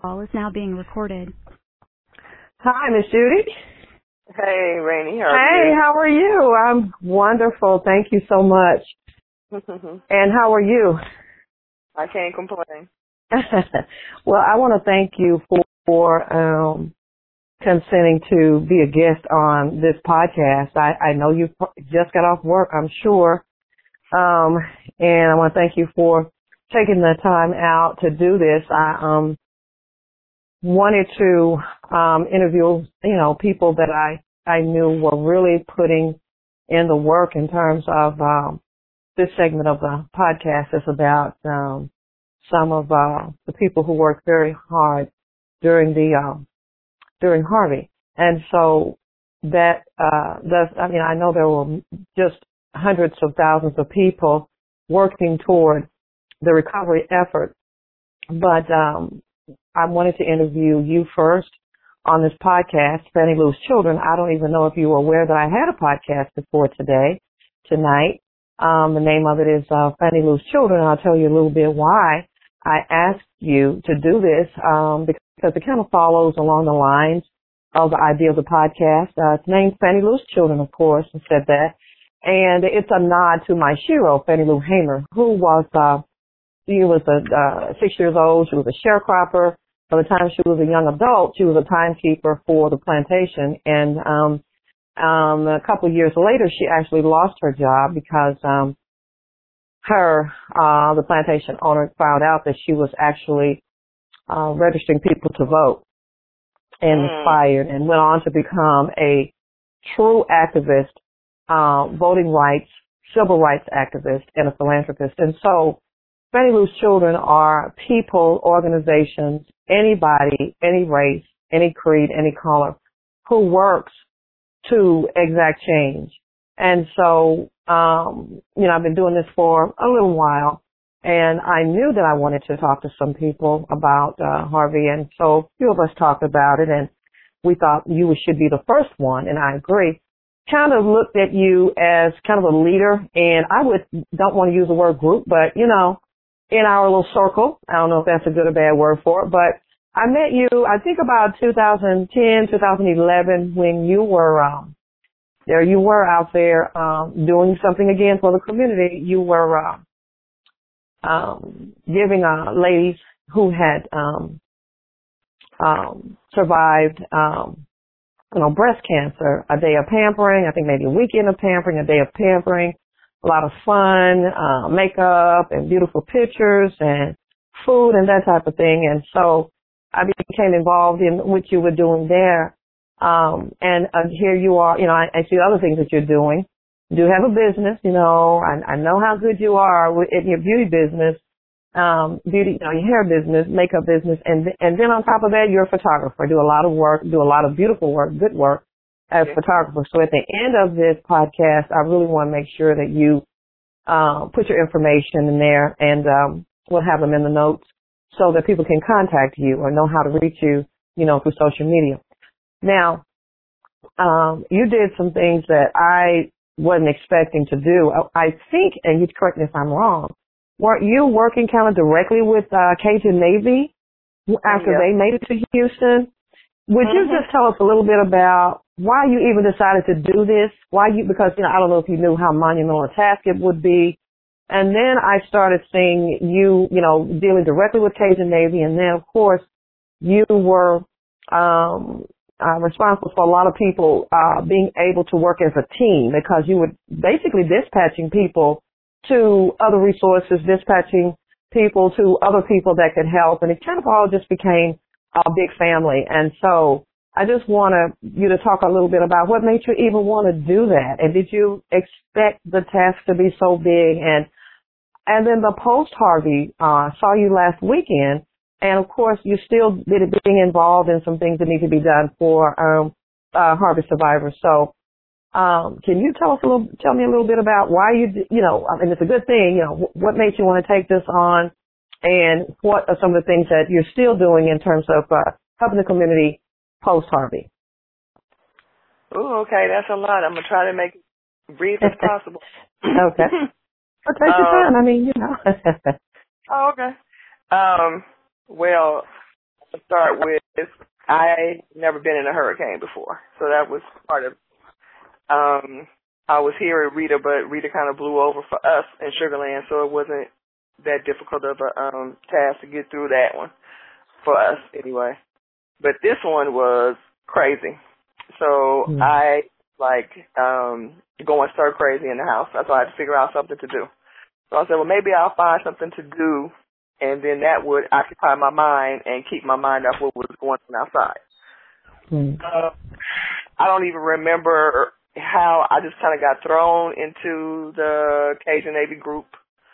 call is now being recorded. Hi, Miss Judy. Hey, Rainey. How are you? I'm wonderful. Thank you so much. And how are you? I can't complain. Well, I want to thank you for consenting to be a guest on this podcast. I know you just got off work, I'm sure. And I want to thank you for taking the time out to do this. I wanted to interview, people that I knew were really putting in the work in terms of this segment of the podcast is about some of the people who worked very hard during Harvey. And so that I know there were just hundreds of thousands of people working toward the recovery effort, but I wanted to interview you first on this podcast, Fannie Lou's Children. I don't even know if you were aware that I had a podcast before tonight. The name of it is Fannie Lou's Children. I'll tell you a little bit why I asked you to do this, because it kind of follows along the lines of the idea of the podcast. It's named Fannie Lou's Children, of course, and said that. And it's a nod to my shero, Fannie Lou Hamer, who was, she was 6 years old. She was a sharecropper. By the time she was a young adult, she was a timekeeper for the plantation. And a couple of years later, she actually lost her job because the plantation owner found out that she was actually registering people to vote, and was fired, and went on to become a true activist, voting rights, civil rights activist, and a philanthropist. And so Fannie Lou's Children are people, organizations, anybody, any race, any creed, any color, who works to exact change. And so, I've been doing this for a little while, and I knew that I wanted to talk to some people about Harvey, and so a few of us talked about it, and we thought you should be the first one, and I agree. Kind of looked at you as kind of a leader, and I don't want to use the word group, but, in our little circle, I don't know if that's a good or bad word for it, but I met you, I think about 2010, 2011, when you were you were out there doing something again for the community. You were giving ladies who had survived breast cancer a day of pampering, I think maybe a weekend of pampering, a day of pampering, a lot of fun, makeup and beautiful pictures and food and that type of thing. And so I became involved in what you were doing there. And here you are, I see other things that you're doing. You do have a business, I know how good you are in your beauty business, your hair business, makeup business. And then on top of that, you're a photographer, do a lot of work, do a lot of beautiful work, good work as a photographer. So at the end of this podcast, I really want to make sure that you, put your information in there, and, we'll have them in the notes so that people can contact you or know how to reach you, through social media. Now, you did some things that I wasn't expecting to do. I think, and you correct me if I'm wrong, weren't you working kind of directly with Cajun Navy after they made it to Houston? Would you just tell us a little bit about why you even decided to do this? Because I don't know if you knew how monumental a task it would be. And then I started seeing you, dealing directly with Cajun Navy, and then of course you were responsible for a lot of people being able to work as a team, because you were basically dispatching people to other resources, dispatching people to other people that could help, and it kind of all just became a big family. And so I just want you to talk a little bit about what made you even want to do that, and did you expect the task to be so big? And then the post-Harvey saw you last weekend. And of course, you still being involved in some things that need to be done for Harvey survivors. So, can you tell me a little bit about why it's a good thing. What made you want to take this on, and what are some of the things that you're still doing in terms of helping the community post Harvey? Oh, okay, that's a lot. I'm gonna try to make it brief as possible. Okay. Well, take your time. Oh, okay. Well, to start with, I never been in a hurricane before, so that was part of. I was here at Rita, but Rita kind of blew over for us in Sugar Land, so it wasn't that difficult of a task to get through that one for us anyway. But this one was crazy. So I going stir crazy in the house. So I had to figure out something to do. So I said, well, maybe I'll find something to do, and then that would occupy my mind and keep my mind off what was going on outside. I don't even remember how I just kind of got thrown into the Cajun Navy group.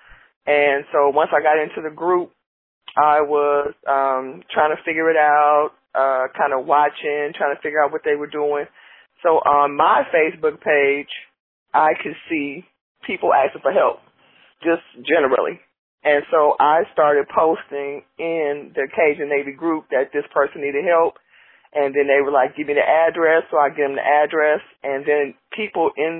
And so once I got into the group, I was trying to figure it out, kind of watching, trying to figure out what they were doing. So on my Facebook page, I could see people asking for help, just generally. And so I started posting in the Cajun Navy group that this person needed help. And then they were like, give me the address. So I give them the address. And then people in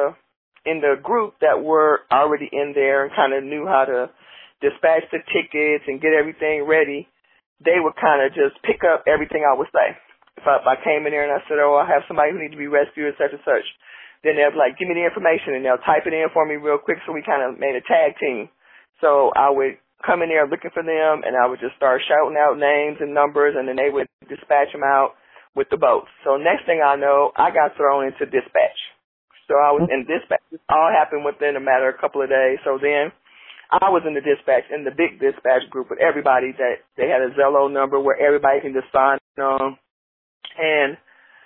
the group that were already in there and kind of knew how to dispatch the tickets and get everything ready, they would kind of just pick up everything I would say. If I came in there and I said, oh, I have somebody who needs to be rescued, such and such, then they'll be like, give me the information, and they'll type it in for me real quick. So we kind of made a tag team. So I would come in there looking for them, and I would just start shouting out names and numbers, and then they would dispatch them out with the boats. So next thing I know, I got thrown into dispatch. So I was in dispatch. This all happened within a matter of a couple of days. So then I was in the dispatch, in the big dispatch group with everybody that they had a Zello number where everybody can just sign on. And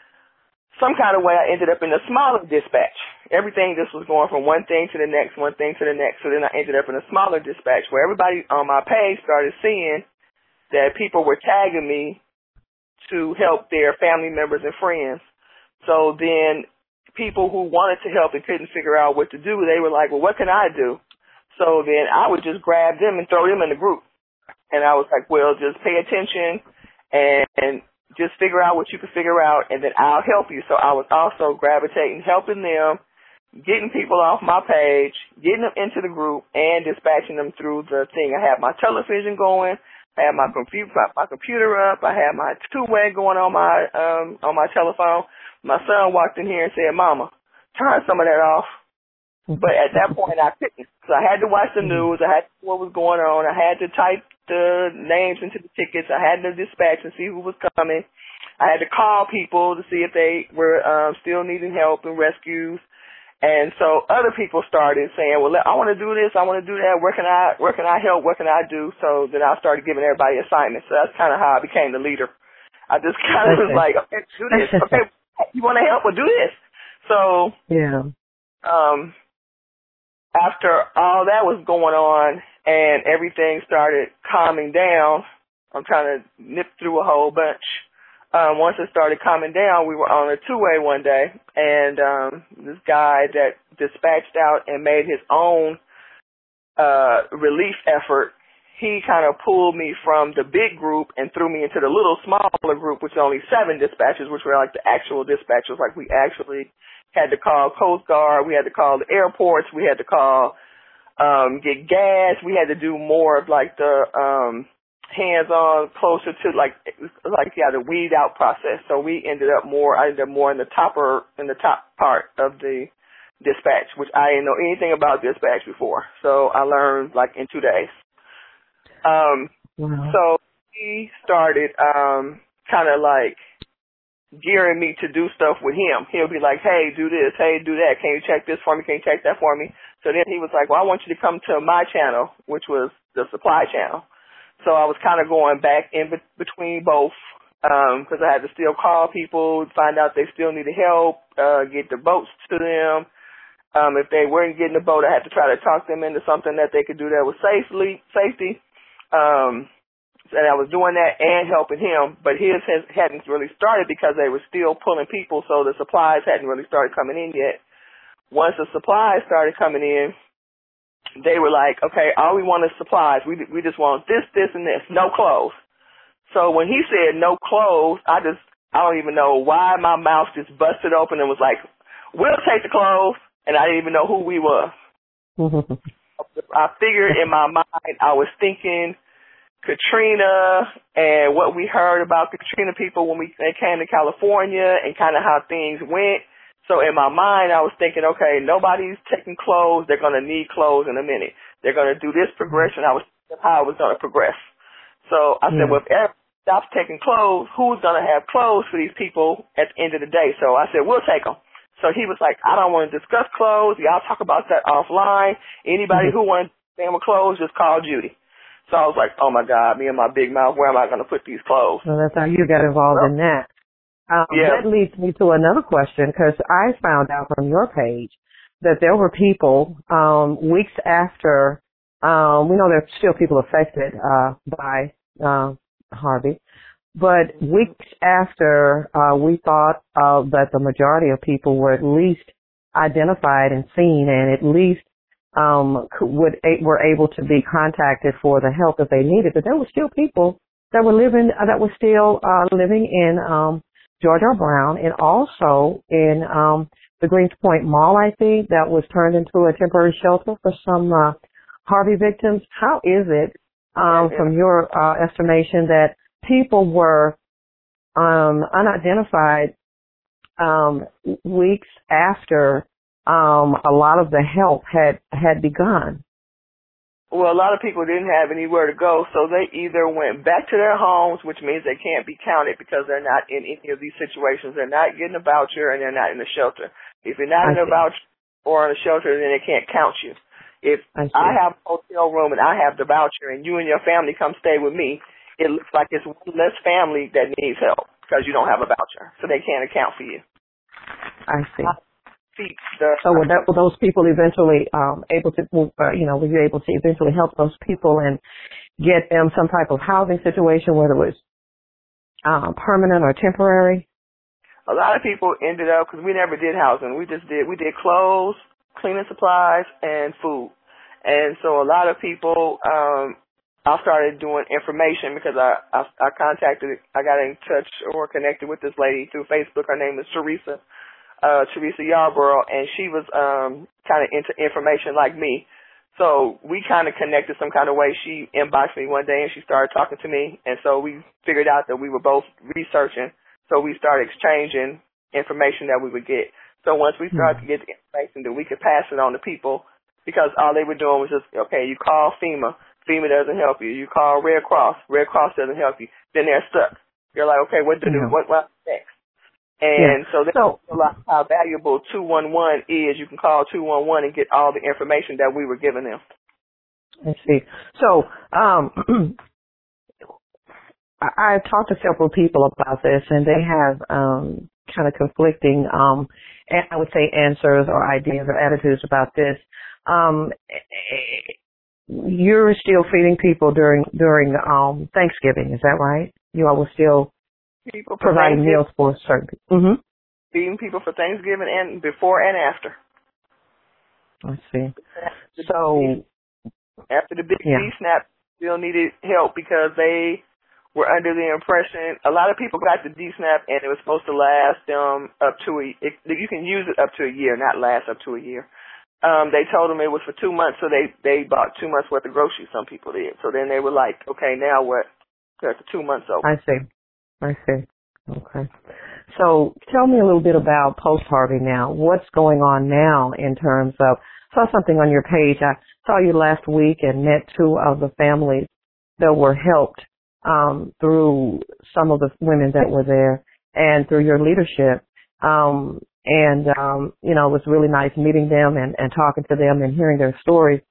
some kind of way I ended up in a smaller dispatch. Everything just was going from one thing to the next, one thing to the next. So then I ended up in a smaller dispatch where everybody on my page started seeing that people were tagging me to help their family members and friends. So then people who wanted to help and couldn't figure out what to do, they were like, well, what can I do? So then I would just grab them and throw them in the group. And I was like, well, just pay attention and just figure out what you can figure out, and then I'll help you. So I was also gravitating, helping them, getting people off my page, getting them into the group, and dispatching them through the thing. I had my television going. I had my computer up. I had my two-way going on my telephone. My son walked in here and said, Mama, turn some of that off. But at that point, I couldn't. So I had to watch the news. I had to see what was going on. I had to type the names into the tickets. I had to dispatch and see who was coming. I had to call people to see if they were still needing help and rescues. And so other people started saying, well, I want to do this. I want to do that. Where can I help? What can I do? So then I started giving everybody assignments. So that's kind of how I became the leader. I just kind of was like, okay, do this. Okay, you want to help? Well, do this. So yeah. After all that was going on and everything started calming down, I'm trying to nip through a whole bunch. Once it started calming down, we were on a two-way one day, and this guy that dispatched out and made his own relief effort, he kind of pulled me from the big group and threw me into the little smaller group, which was only 7 dispatchers, which were like the actual dispatchers. Like we actually had to call Coast Guard, we had to call the airports, we had to call, get gas, we had to do more of like the hands-on, closer to like the weed out process. So I ended up more in the top part of the dispatch, which I didn't know anything about dispatch before. So I learned like in 2 days. Wow. So he started kind of like gearing me to do stuff with him. He'll be like, hey, do this, hey, do that. Can you check this for me? Can you check that for me? So then he was like, well, I want you to come to my channel, which was the supply channel. So I was kind of going back in between both because I had to still call people, find out they still needed help, get the boats to them. If they weren't getting the boat, I had to try to talk them into something that they could do that was safety. And I was doing that and helping him, but his hadn't really started because they were still pulling people, so the supplies hadn't really started coming in yet. Once the supplies started coming in, they were like, okay, all we want is supplies. We just want this, and this, no clothes. So when he said no clothes, I don't even know why my mouth just busted open and was like, we'll take the clothes, and I didn't even know who we were. I figured in my mind, I was thinking Katrina and what we heard about Katrina people when they came to California and kind of how things went. So in my mind, I was thinking, okay, nobody's taking clothes. They're going to need clothes in a minute. They're going to do this progression. I was thinking how it was going to progress. So I said, well, if everybody stops taking clothes, who's going to have clothes for these people at the end of the day? So I said, we'll take them. So he was like, I don't want to discuss clothes. Y'all talk about that offline. Anybody who wants to stand with clothes, just call Judy. So I was like, oh, my God, me and my big mouth, where am I going to put these clothes? So that's how you got involved in that. That leads me to another question, because I found out from your page that there were people weeks after, we know there's still people affected by Harvey, but weeks after we thought that the majority of people were at least identified and seen and at least were able to be contacted for the help that they needed, but there were still people that were living in George R. Brown and also in the Greenspoint Mall, I think, that was turned into a temporary shelter for some Harvey victims. How is it, from your estimation, that people were unidentified weeks after a lot of the help had begun? Well, a lot of people didn't have anywhere to go, so they either went back to their homes, which means they can't be counted because they're not in any of these situations. They're not getting a voucher and they're not in a shelter. If you're not in a voucher or in a shelter, then they can't count you. If I have a hotel room and I have the voucher and you and your family come stay with me, it looks like it's one less family that needs help because you don't have a voucher, so they can't account for you. I see. So were those people eventually able to, were you able to eventually help those people and get them some type of housing situation, whether it was permanent or temporary? A lot of people ended up, because we never did housing. We did clothes, cleaning supplies, and food. And so a lot of people, I started doing information because I got in touch or connected with this lady through Facebook. Her name is Teresa Yarborough, and she was kind of into information like me. So we kind of connected some kind of way. She inboxed me one day, and she started talking to me, and so we figured out that we were both researching. So we started exchanging information that we would get. So once we started to get the information, then we could pass it on to people, because all they were doing was just, okay, you call FEMA. FEMA doesn't help you. You call Red Cross doesn't help you. Then they're stuck. You're like, okay, what to do? What next? And so that's a lot how valuable 211 is. You can call 211 and get all the information that we were giving them. I see. So I've talked to several people about this, and they have kind of conflicting, I would say, answers or ideas or attitudes about this. You're still feeding people during Thanksgiving, is that right? You all were still providing meals for certain people. Feeding people for Thanksgiving and before and after. I see. So after the big D-SNAP, still needed help because they were under the impression, a lot of people got the D-SNAP and it was supposed to last them up to you can use it up to a year, not last up to a year. They told them it was for 2 months, so they bought 2 months worth of groceries, some people did. So then they were like, okay, now what? Because the 2 months over. I see. Okay. So tell me a little bit about post-Harvey now. What's going on now in terms of, saw something on your page. I saw you last week and met 2 of the families that were helped through some of the women that were there and through your leadership. It was really nice meeting them and talking to them and hearing their stories.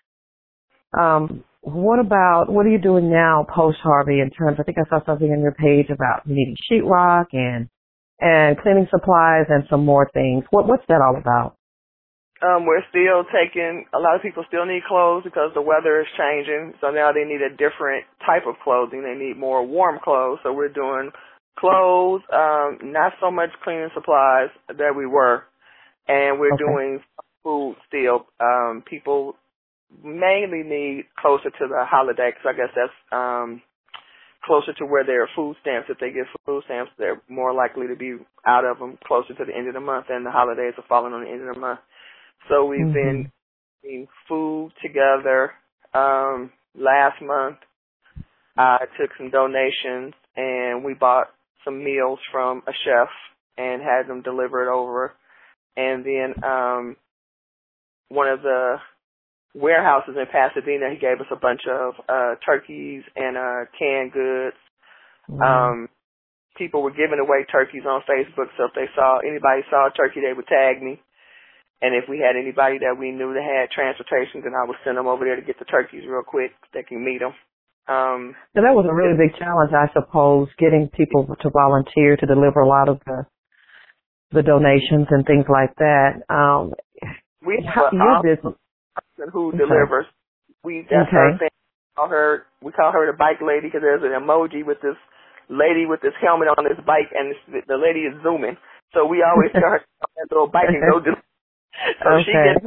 What are you doing now post-Harvey in terms, I think I saw something on your page about needing sheetrock and cleaning supplies and some more things. What's that all about? We're still a lot of people still need clothes because the weather is changing. So now they need a different type of clothing. They need more warm clothes. So we're doing clothes, not so much cleaning supplies that we were. And we're doing food still. People mainly need closer to the holiday because I guess that's closer to where there are food stamps. If they get food stamps, they're more likely to be out of them closer to the end of the month, and the holidays are falling on the end of the month. So we've been eating food together last month. I took some donations and we bought some meals from a chef and had them delivered over. And then one of the warehouses in Pasadena, he gave us a bunch of turkeys and canned goods. People were giving away turkeys on Facebook, so if anybody saw a turkey, they would tag me. And if we had anybody that we knew that had transportation, then I would send them over there to get the turkeys real quick. They can meet them. So that was a really big challenge, I suppose, getting people to volunteer to deliver a lot of the donations and things like that. We have a person who delivers. That's her thing. We call her the bike lady because there's an emoji with this lady with this helmet on this bike, and the lady is zooming. So we always tell her on that little bike and go deliver. So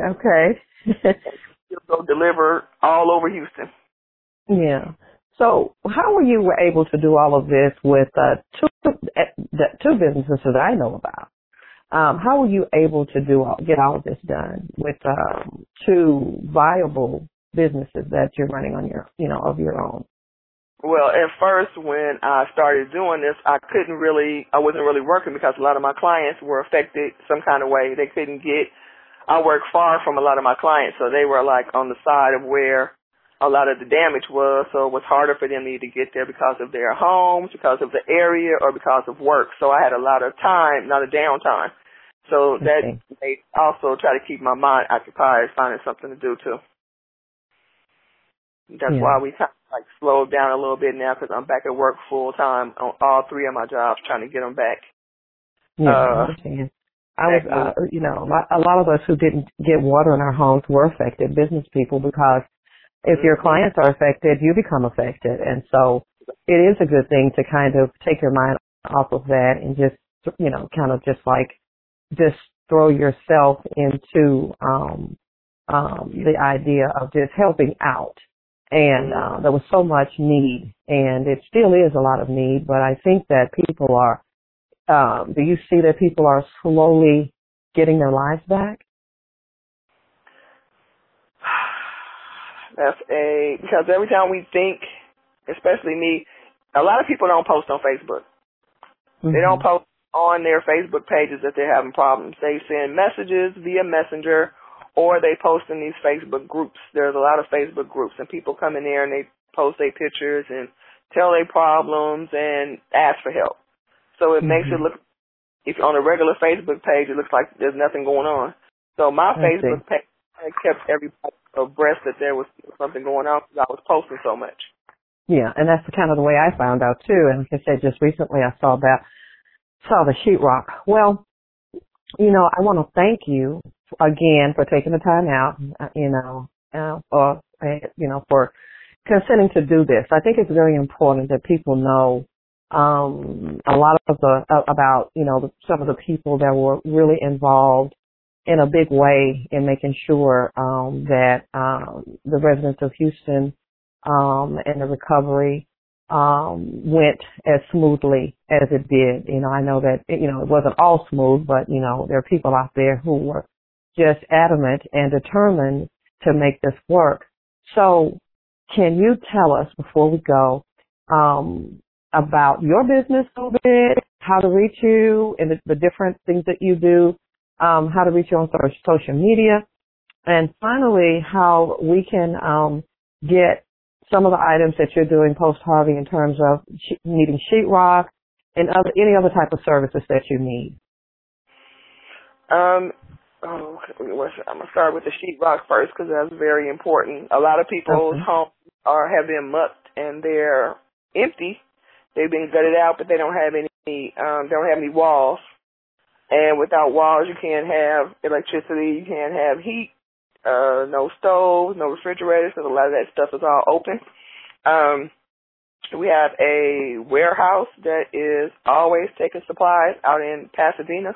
she'll go deliver all over Houston. Yeah. So how were you able to do all of this with two businesses that I know about? How were you able to get all of this done with two viable businesses that you're running on of your own? Well, at first when I started doing this, I wasn't really working because a lot of my clients were affected some kind of way. I work far from a lot of my clients, so they were like on the side of where a lot of the damage was, so it was harder for them to either get there because of their homes, because of the area, or because of work. So I had a lot of time, not a downtime. So that they also try to keep my mind occupied, finding something to do too. That's why we kind of slowed down a little bit now because I'm back at work full time on all three of my jobs, trying to get them back. Yeah, I understand. A lot of us who didn't get water in our homes were affected, business people, because if your clients are affected, you become affected. And so it is a good thing to kind of take your mind off of that and just, just throw yourself into the idea of just helping out. And there was so much need, and it still is a lot of need, but I think that people are, do you see that people are slowly getting their lives back? Because every time we think, especially me, a lot of people don't post on Facebook. Mm-hmm. They don't post on their Facebook pages that they're having problems. They send messages via Messenger, or they post in these Facebook groups. There's a lot of Facebook groups, and people come in there and they post their pictures and tell their problems and ask for help. So it makes it look, if on a regular Facebook page, it looks like there's nothing going on. So my Facebook page kept everybody abreast that there was something going on because I was posting so much. Yeah, and that's kind of the way I found out too. And like I said, just recently I saw the sheetrock. Well, I want to thank you again for taking the time out, for consenting to do this. I think it's very important that people know a lot of about some of the people that were really involved in a big way in making sure that the residents of Houston and the recovery went as smoothly as it did. I know that it wasn't all smooth, but there are people out there who were just adamant and determined to make this work. So can you tell us before we go about your business a little bit, how to reach you and the different things that you do, how to reach you on social media, and finally how we can get some of the items that you're doing post-Harvey in terms of needing sheetrock and any other type of services that you need. I'm going to start with the sheetrock first because that's very important. A lot of people's homes have been mucked and they're empty. They've been gutted out, but they don't have any walls. And without walls, you can't have electricity, you can't have heat, no stoves, no refrigerators, because a lot of that stuff is all open. We have a warehouse that is always taking supplies out in Pasadena.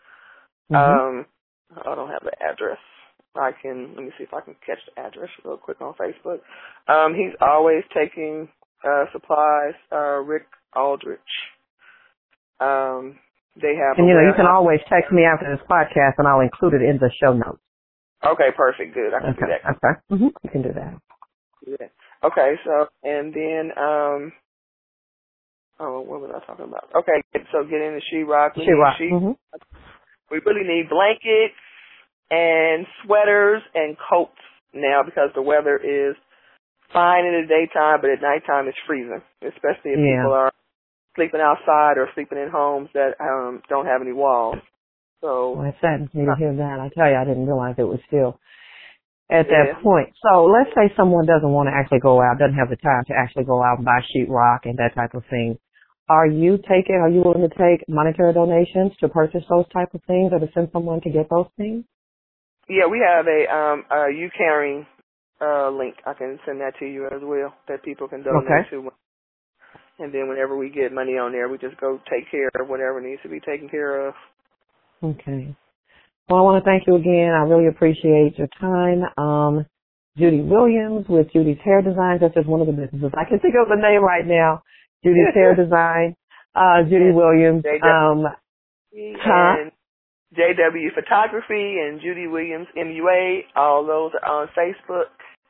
I don't have the address. Let me see if I can catch the address real quick on Facebook. He's always taking supplies, Rick Aldrich. They have and you can always text me after this podcast and I'll include it in the show notes. Okay, perfect, good. I can do that. Okay. You can do that. Yeah. Okay, so, and then, what was I talking about? Okay, so getting the sheetrock. Sheetrock. Mm-hmm. We really need blankets and sweaters and coats now because the weather is fine in the daytime, but at nighttime it's freezing, especially if people are sleeping outside or sleeping in homes that don't have any walls. So, well, it saddens me to hear that. I tell you, I didn't realize it was still at that point. So let's say someone doesn't want to actually go out, doesn't have the time to actually go out and buy sheetrock and that type of thing. Are you willing to take monetary donations to purchase those type of things or to send someone to get those things? Yeah, we have a You Caring link. I can send that to you as well that people can donate to. And then whenever we get money on there, we just go take care of whatever needs to be taken care of. Okay. Well, I want to thank you again. I really appreciate your time. Judy Williams with Judy's Hair Designs. That's just one of the businesses. I can think of the name right now. Judy's Hair Design. Judy Williams. And JW Photography and Judy Williams MUA. All those are on Facebook.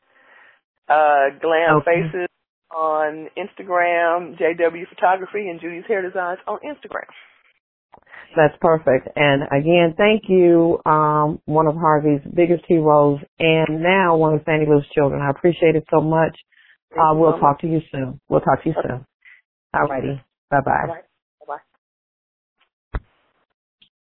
Glam Faces on Instagram. JW Photography and Judy's Hair Designs on Instagram. That's perfect. And again, thank you, one of Harvey's biggest heroes and now one of Sandy Lou's children. I appreciate it so much. We'll talk to you soon. All righty. Bye-bye.